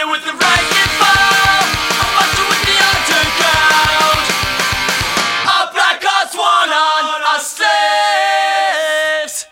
with the rank and file. I'm marching with the underground. Our black hearts won on our slaves.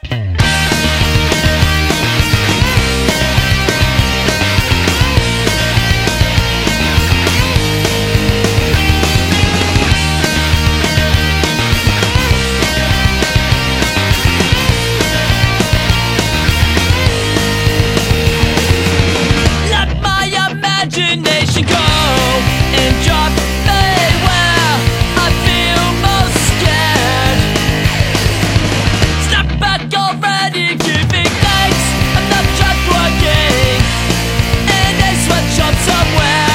Imagination go and drop me where I feel most scared. Snap back already, giving thanks. I'm not just working in a sweatshop somewhere.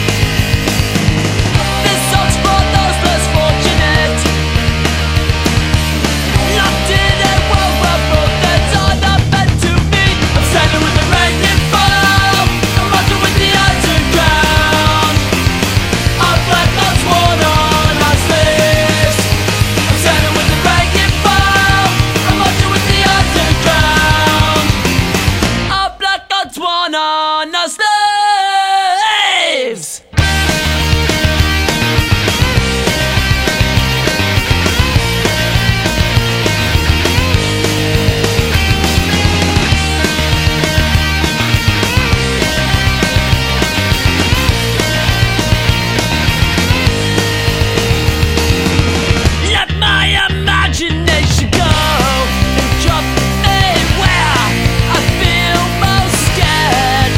This song's for those less fortunate, locked in a world where both ends are not meant to meet. I'm standing with the rank and file. I'm marching with the underground. Our black hearts worn on our slaves. I'm standing with the rank and file. I'm marching with the underground. Our black hearts worn on our slaves. Let my imagination go and drop me where I feel most scared.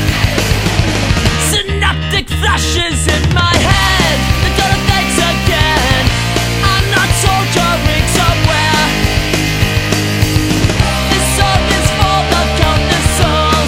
Synaptic flashes in my head, the dawn of thanks again. I'm not soldiering somewhere. This song is for the countless souls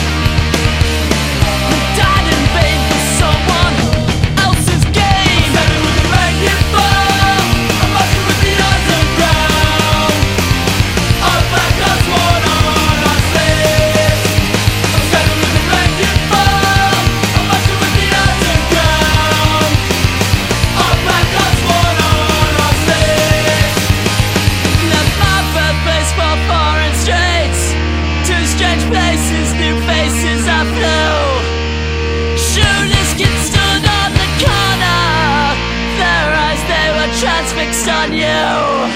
who died in vain for someone else's gain. Standing with the rank and file. I'm marching with the underground. Our black hearts worn on our slaves. I'm standing with the rank and file. I'm marching with the underground. Our black hearts worn on our slaves. Left my birthplace for foreign straits, to strange places, new faces I flew. Shoeless kids stood on the corner, their eyes they were transfixed on you.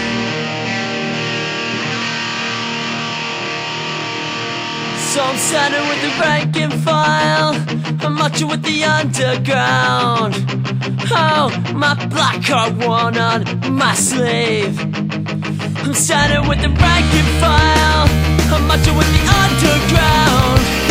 So I'm standing with the rank and file. I'm marching with the underground. Oh, my black heart worn on my sleeve. I'm standing with the rank and file. I'm marching with the underground.